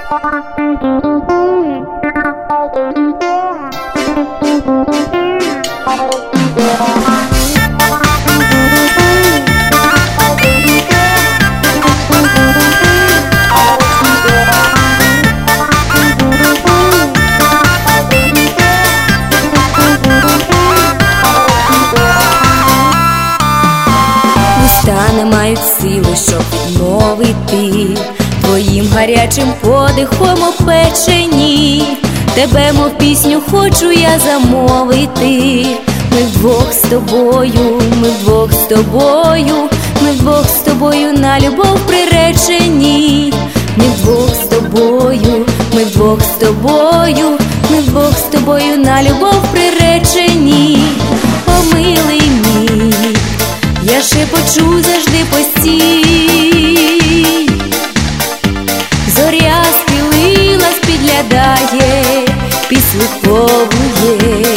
Вуста не мають сили, щоб відмовити твоїм гарячим подихом опечені. Тебе, мов пісню, хочу я замовити. Ми вдвох з тобою, ми вдвох з тобою, ми вдвох з тобою на любов приречені. Ми вдвох з тобою, ми вдвох з тобою, ми вдвох з тобою на любов приречені. О, милий мій, я шепочу завжди постій. Зоря схилилась, підглядає, підслуховує.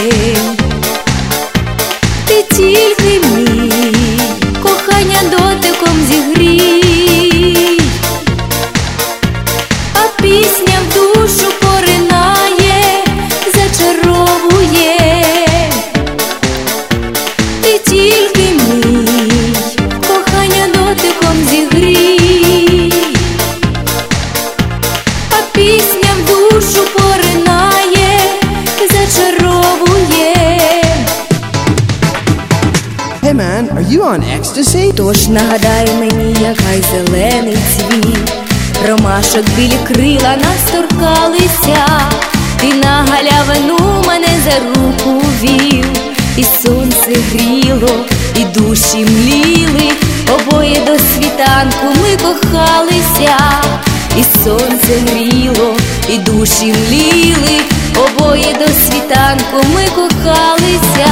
Ти тільки мій, кохання дотиком зігрій, а пісня в душу поринає, зачаровує. Ти тільки мій, кохання дотиком зігрій, а пісня в душу поринає, зачаровує. Hey man, are you on ecstasy? Тож нагадай мені, яхай зелений цвіт, ромашок білі крила нас торкалися. Ти на галявину мене за руку вів, і сонце гріло, і душі мліли, обоє до світанку ми кохалися. І сонце гріло, і душі мліли, обоє до світанку ми кохалися.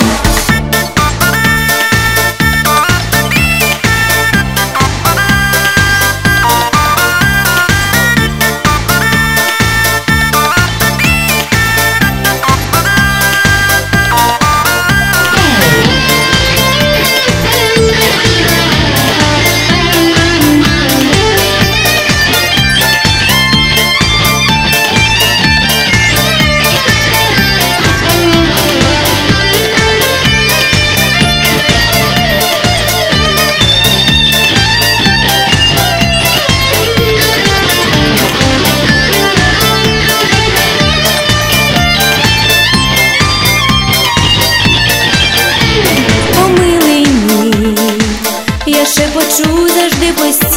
Я шепочу завжди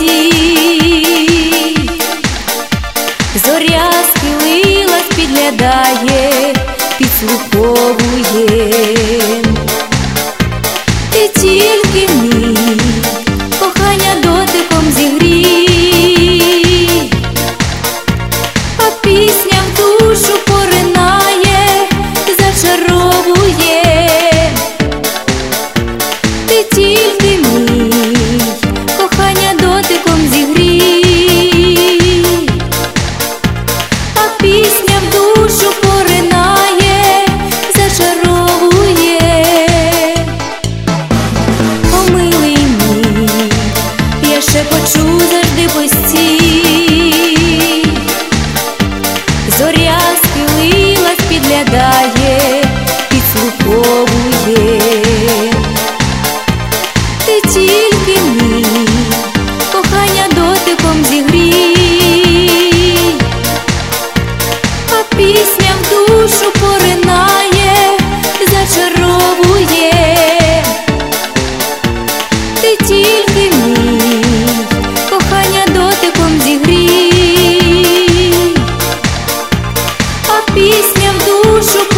постій. Зоря схилилась, підглядає, підслуховує. Ти тільки мій, кохання дотиком зігрій, а пісня в душу поринає, зачаровує. Ти тільки мій, кохання дотиком зігрій, а пісня в душу поринає, зачаровує. О, милий мій, я шепочу завжди постій. Зоря схилилась, підглядає, підслуховує. Ти тільки мій, кохання дотиком зігрій, а пісня в душу поринає, зачаровує. Ти тільки мій, кохання дотиком зігрій, а пісня в душу